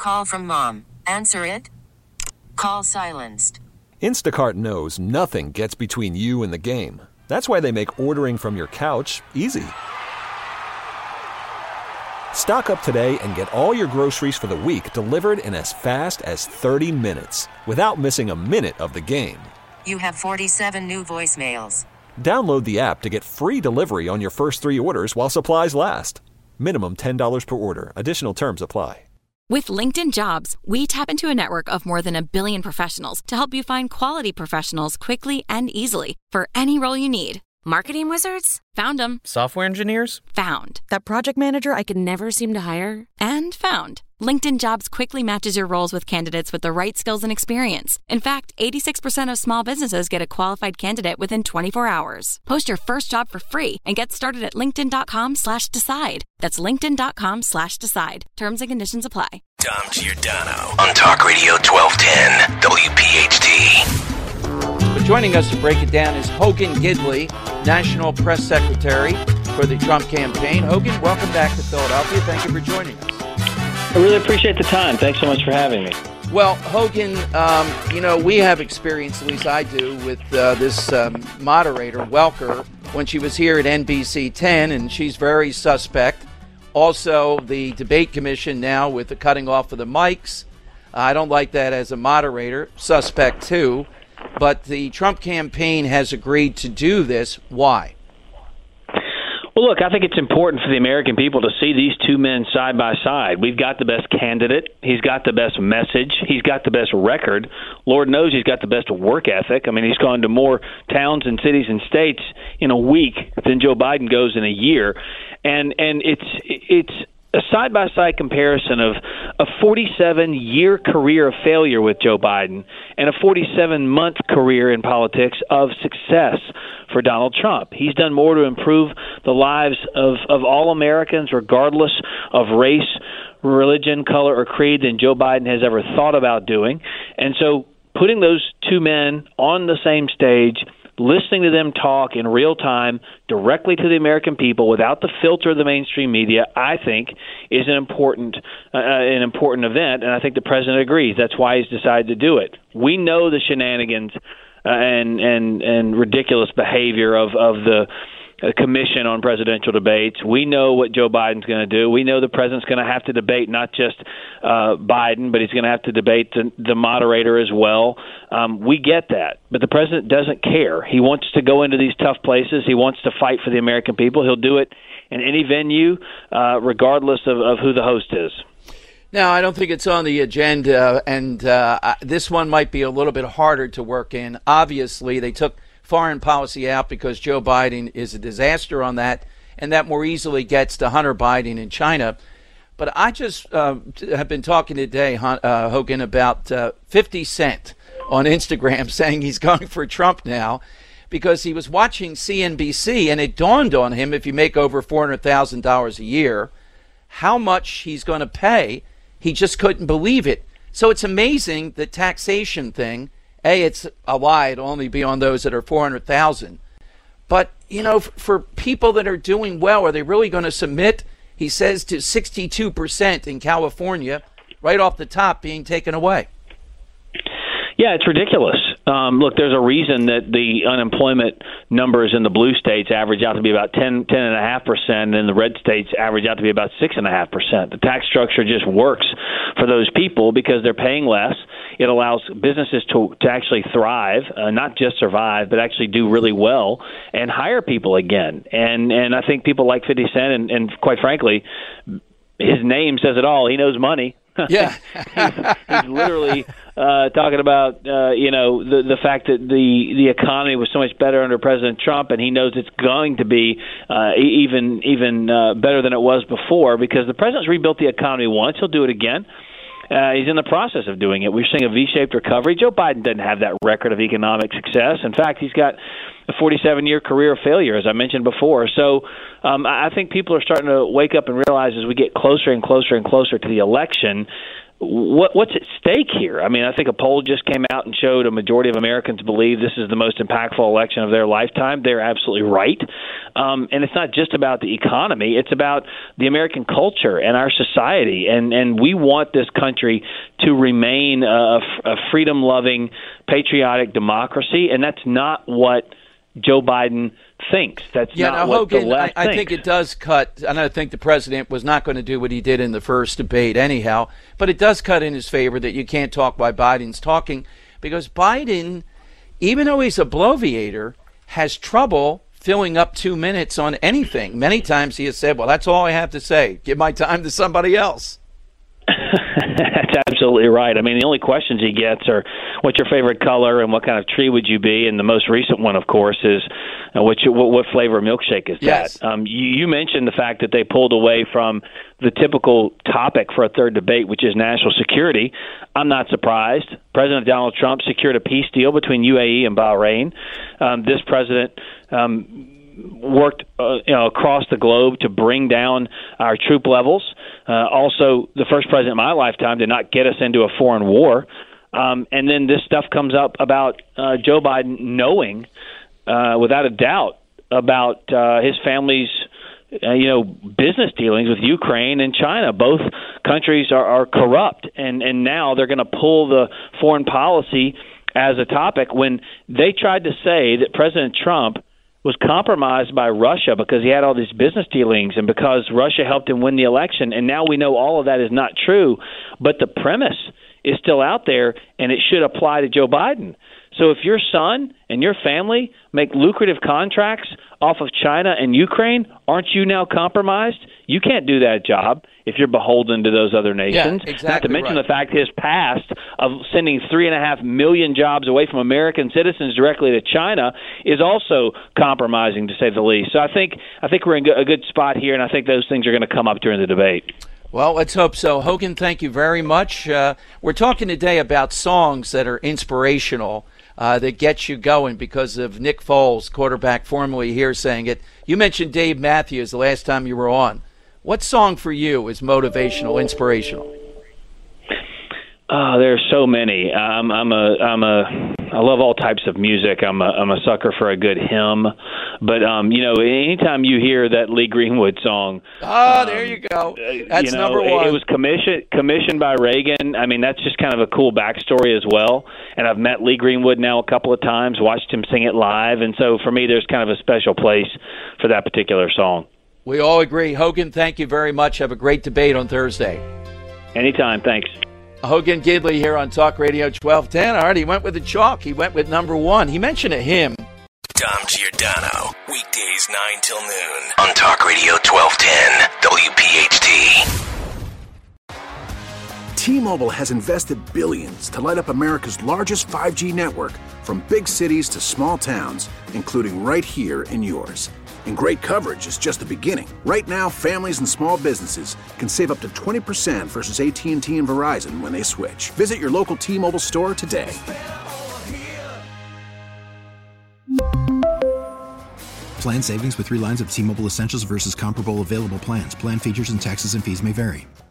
Call from mom. Answer it. Call silenced. Instacart knows nothing gets between you and the game. That's why they make ordering from your couch easy. Stock up today and get all your groceries for the week delivered in as fast as 30 minutes without missing a minute of the game. You have 47 new voicemails. Download the app to get free delivery on your first 3 orders while supplies last. Minimum $10 per order. Additional terms apply. With LinkedIn Jobs, we tap into a network of more than 1 billion professionals to help you find quality professionals quickly and easily for any role you need. Marketing wizards? Found them. Software engineers? Found. That project manager I could never seem to hire? And found. LinkedIn Jobs quickly matches your roles with candidates with the right skills and experience. In fact, 86% of small businesses get a qualified candidate within 24 hours. Post your first job for free and get started at linkedin.com/decide. That's linkedin.com/decide. Terms and conditions apply. Dom Giordano on Talk Radio 1210 WPHT. But joining us to break it down is Hogan Gidley, National Press Secretary for the Trump campaign. Hogan, welcome back to Philadelphia. Thank you for joining us. I really appreciate the time. Thanks so much for having me. Well, Hogan, we have experience, at least I do, with this moderator, Welker, when she was here at NBC 10, and she's very suspect. Also, the debate commission now with the cutting off of the mics. I don't like that as a moderator. Suspect, too. But the Trump campaign has agreed to do this. Why? Well, look, I think it's important for the American people to see these two men side by side. We've got the best candidate. He's got the best message. He's got the best record. Lord knows he's got the best work ethic. I mean, he's gone to more towns and cities and states in a week than Joe Biden goes in a year. And it's a side-by-side comparison of a 47-year career of failure with Joe Biden and a 47-month career in politics of success for Donald Trump. He's done more to improve the lives of all Americans, regardless of race, religion, color, or creed, than Joe Biden has ever thought about doing. And so putting those two men on the same stage, listening to them talk in real time directly to the American people without the filter of the mainstream media, I think is an important event, and I think the president agrees. That's why he's decided to do it. We know the shenanigans and ridiculous behavior of the commission on presidential debates. We know what Joe Biden's going to do. We know the president's going to have to debate not just Biden, but he's going to have to debate the moderator as well. We get that. But the president doesn't care. He wants to go into these tough places. He wants to fight for the American people. He'll do it in any venue, regardless of who the host is. Now, I don't think it's on the agenda, and this one might be a little bit harder to work in. Obviously, they took foreign policy out because Joe Biden is a disaster on that, and that more easily gets to Hunter Biden in China. But I just have been talking today, Hogan, about 50 Cent on Instagram saying he's going for Trump now because he was watching CNBC, and it dawned on him, if you make over $400,000 a year, how much he's going to pay. He just couldn't believe it. So it's amazing, the taxation thing. It's a lie. It'll only be on those that are $400,000. But, for people that are doing well, are they really going to submit, he says, to 62% in California, right off the top being taken away? Yeah, it's ridiculous. Look, there's a reason that the unemployment numbers in the blue states average out to be about 10.5%, and the red states average out to be about 6.5%. The tax structure just works for those people because they're paying less. It allows businesses to actually thrive, not just survive, but actually do really well and hire people again. And I think people like 50 Cent, and quite frankly, his name says it all. He knows money. Yeah. he's literally talking about the fact that the economy was so much better under President Trump, and he knows it's going to be even better than it was before because the president's rebuilt the economy once. He'll do it again. He's in the process of doing it. We're seeing a V-shaped recovery. Joe Biden doesn't have that record of economic success. In fact, he's got a 47-year career of failure, as I mentioned before. So I think people are starting to wake up and realize as we get closer and closer and closer to the election, what's at stake here? I mean, I think a poll just came out and showed a majority of Americans believe this is the most impactful election of their lifetime. They're absolutely right. And it's not just about the economy. It's about the American culture and our society. And we want this country to remain a freedom-loving, patriotic democracy. And that's not what Joe Biden thinks. That's not what Hogan, the left thinks. I think it does cut, and I think the president was not going to do what he did in the first debate anyhow, but it does cut in his favor that you can't talk while Biden's talking, because Biden, even though he's a bloviator, has trouble filling up 2 minutes on anything. Many times he has said, well, that's all I have to say. Give my time to somebody else. That's absolutely right. I mean, the only questions he gets are, what's your favorite color and what kind of tree would you be? And the most recent one, of course, is what flavor milkshake is yes. that? You mentioned the fact that they pulled away from the typical topic for a third debate, which is national security. I'm not surprised. President Donald Trump secured a peace deal between UAE and Bahrain. This president worked across the globe to bring down our troop levels. Also, the first president in my lifetime did not get us into a foreign war. And then this stuff comes up about Joe Biden knowing, without a doubt, about his family's business dealings with Ukraine and China. Both countries are corrupt, and now they're going to pull the foreign policy as a topic when they tried to say that President Trump was compromised by Russia because he had all these business dealings and because Russia helped him win the election. And now we know all of that is not true, but the premise is still out there, and it should apply to Joe Biden. So if your son and your family make lucrative contracts off of China and Ukraine, aren't you now compromised? You can't do that job if you're beholden to those other nations. Yeah, exactly. Not to mention right. the fact his past of sending 3.5 million jobs away from American citizens directly to China is also compromising, to say the least. So I think we're in a good spot here, and I think those things are going to come up during the debate. Well, let's hope so. Hogan, thank you very much. We're talking today about songs that are inspirational, that get you going because of Nick Foles, quarterback formerly here, saying it. You mentioned Dave Matthews the last time you were on. What song for you is motivational, inspirational? There's so many. I love all types of music. I'm a sucker for a good hymn. But anytime you hear that Lee Greenwood song, there you go. That's number one. It was commissioned by Reagan. I mean, that's just kind of a cool backstory as well. And I've met Lee Greenwood now a couple of times, watched him sing it live, and so for me, there's kind of a special place for that particular song. We all agree. Hogan, thank you very much. Have a great debate on Thursday. Anytime. Thanks. Hogan Gidley here on Talk Radio 1210. All right, he went with the chalk. He went with number one. He mentioned a hymn. Dom Giordano, weekdays 9 till noon on Talk Radio 1210 WPHT. T-Mobile has invested billions to light up America's largest 5G network, from big cities to small towns, including right here in yours. And great coverage is just the beginning. Right now, families and small businesses can save up to 20% versus AT&T and Verizon when they switch. Visit your local T-Mobile store today. Plan savings with 3 lines of T-Mobile Essentials versus comparable available plans. Plan features and taxes and fees may vary.